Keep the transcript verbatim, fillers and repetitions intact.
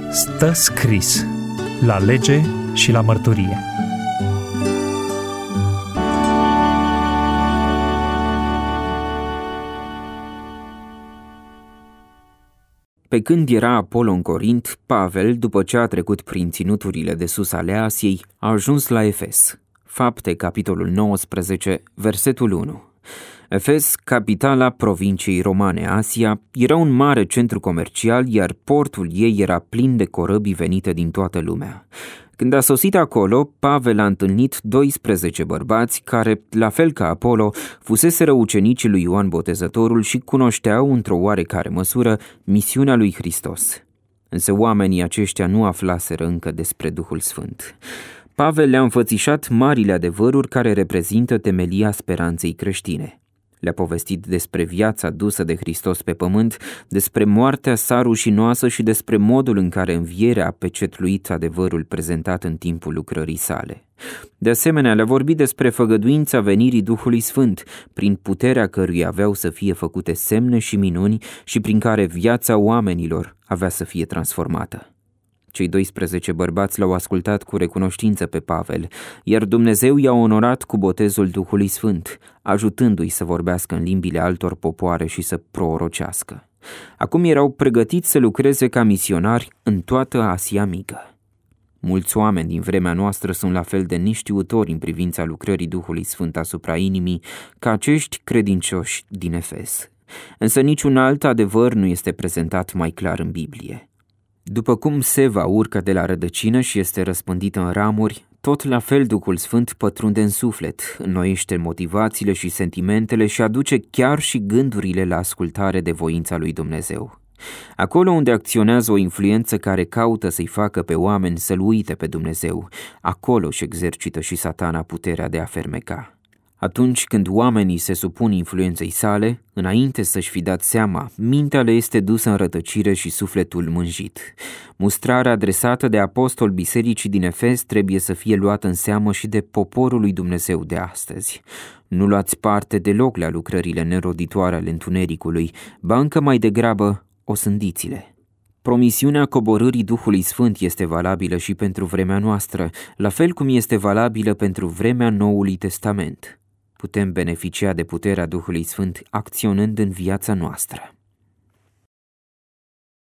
Stă scris la lege și la mărturie. Pe când era Apollo în Corint, Pavel, după ce a trecut prin ținuturile de sus ale Asiei, a ajuns la Efes. Fapte, capitolul nouăsprezece, versetul unu. Efes, capitala provinciei romane Asia, era un mare centru comercial, iar portul ei era plin de corăbii venite din toată lumea. Când a sosit acolo, Pavel a întâlnit doisprezece bărbați care, la fel ca Apollo, fuseseră ucenicii lui Ioan Botezătorul și cunoșteau, într-o oarecare măsură, misiunea lui Hristos. Însă oamenii aceștia nu aflaseră încă despre Duhul Sfânt. Pavel le-a înfățișat marile adevăruri care reprezintă temelia speranței creștine. Le-a povestit despre viața dusă de Hristos pe pământ, despre moartea sa rușinoasă și despre modul în care învierea a pecetluit adevărul prezentat în timpul lucrării sale. De asemenea, le-a vorbit despre făgăduința venirii Duhului Sfânt, prin puterea căruia aveau să fie făcute semne și minuni și prin care viața oamenilor avea să fie transformată. Cei doisprezece bărbați l-au ascultat cu recunoștință pe Pavel, iar Dumnezeu i-a onorat cu botezul Duhului Sfânt, ajutându-i să vorbească în limbile altor popoare și să prorocească. Acum erau pregătiți să lucreze ca misionari în toată Asia Mică. Mulți oameni din vremea noastră sunt la fel de neștiutori în privința lucrării Duhului Sfânt asupra inimii ca acești credincioși din Efes. Însă niciun alt adevăr nu este prezentat mai clar în Biblie. După cum seva urcă de la rădăcină și este răspândită în ramuri, tot la fel Duhul Sfânt pătrunde în suflet, înnoiește motivațiile și sentimentele și aduce chiar și gândurile la ascultare de voința lui Dumnezeu. Acolo unde acționează o influență care caută să-i facă pe oameni să-L uite pe Dumnezeu, acolo își exercită și Satana puterea de a fermeca. Atunci când oamenii se supun influenței sale, înainte să-și fi dat seama, mintea le este dusă în rătăcire și sufletul mânjit. Mustrarea adresată de apostol bisericii din Efes trebuie să fie luată în seamă și de poporul lui Dumnezeu de astăzi. Nu luați parte deloc la lucrările neroditoare ale întunericului, ba încă mai degrabă osândiți-le. Promisiunea coborârii Duhului Sfânt este valabilă și pentru vremea noastră, la fel cum este valabilă pentru vremea Noului Testament. Putem beneficia de puterea Duhului Sfânt acționând în viața noastră.